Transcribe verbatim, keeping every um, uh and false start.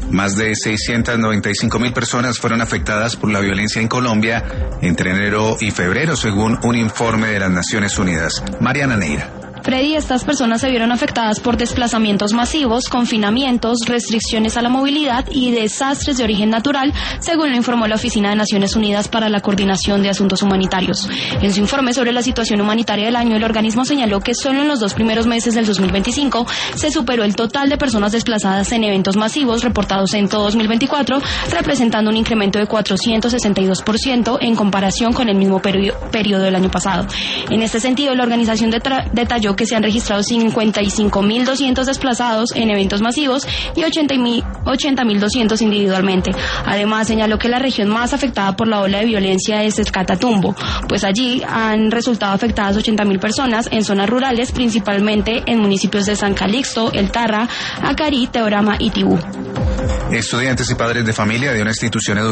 Más de seiscientas noventa y cinco mil personas fueron afectadas por la violencia en Colombia entre enero y febrero, según un informe de las Naciones Unidas. Mariana Neira. Freddy, estas personas se vieron afectadas por desplazamientos masivos, confinamientos, restricciones a la movilidad y desastres de origen natural, según lo informó la Oficina de Naciones Unidas para la Coordinación de Asuntos Humanitarios. En su informe sobre la situación humanitaria del año, el organismo señaló que solo en los dos primeros meses del dos mil veinticinco se superó el total de personas desplazadas en eventos masivos reportados en todo dos mil veinticuatro, representando un incremento de cuatrocientos sesenta y dos por ciento en comparación con el mismo periodo del año pasado. En este sentido, la organización detalló que se han registrado cincuenta y cinco mil doscientos desplazados en eventos masivos y ochenta mil doscientos individualmente. Además, señaló que la región más afectada por la ola de violencia es el Catatumbo, pues allí han resultado afectadas ochenta mil personas en zonas rurales, principalmente en municipios de San Calixto, El Tarra, Acarí, Teorama y Tibú. Estudiantes y padres de familia de una institución educativa